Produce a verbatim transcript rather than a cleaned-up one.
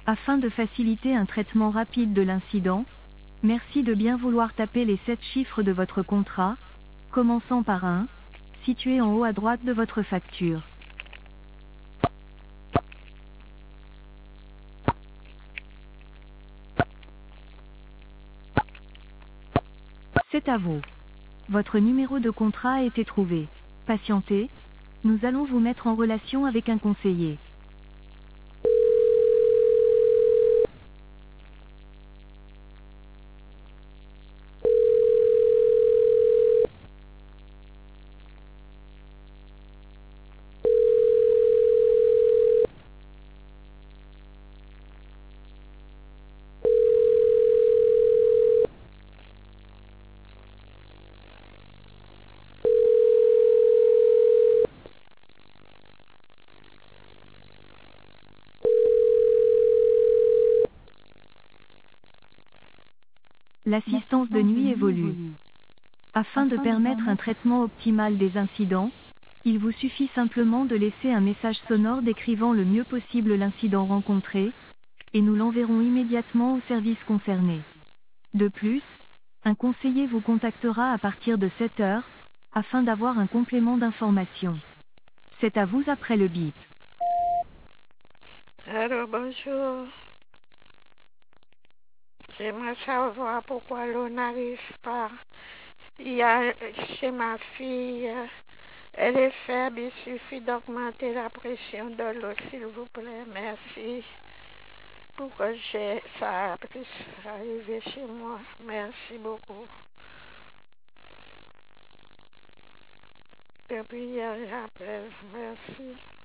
Afin de faciliter un traitement rapide de l'incident, merci de bien vouloir taper les sept chiffres de votre contrat, commençant par un, situé en haut à droite de votre facture. C'est à vous. Votre numéro de contrat a été trouvé. Patientez, nous allons vous mettre en relation avec un conseiller. L'assistance de nuit évolue. Afin de permettre un traitement optimal des incidents, il vous suffit simplement de laisser un message sonore décrivant le mieux possible l'incident rencontré, et nous l'enverrons immédiatement au service concerné. De plus, un conseiller vous contactera à partir de sept heures, afin d'avoir un complément d'information. C'est à vous après le bip. Alors bonjour, j'aimerais savoir pourquoi l'eau n'arrive pas. Il y a chez ma fille, elle est faible, il suffit d'augmenter la pression de l'eau, s'il vous plaît, merci. Pour que j'ai, ça puisse arriver chez moi, merci beaucoup. Et puis, j'appelle, merci.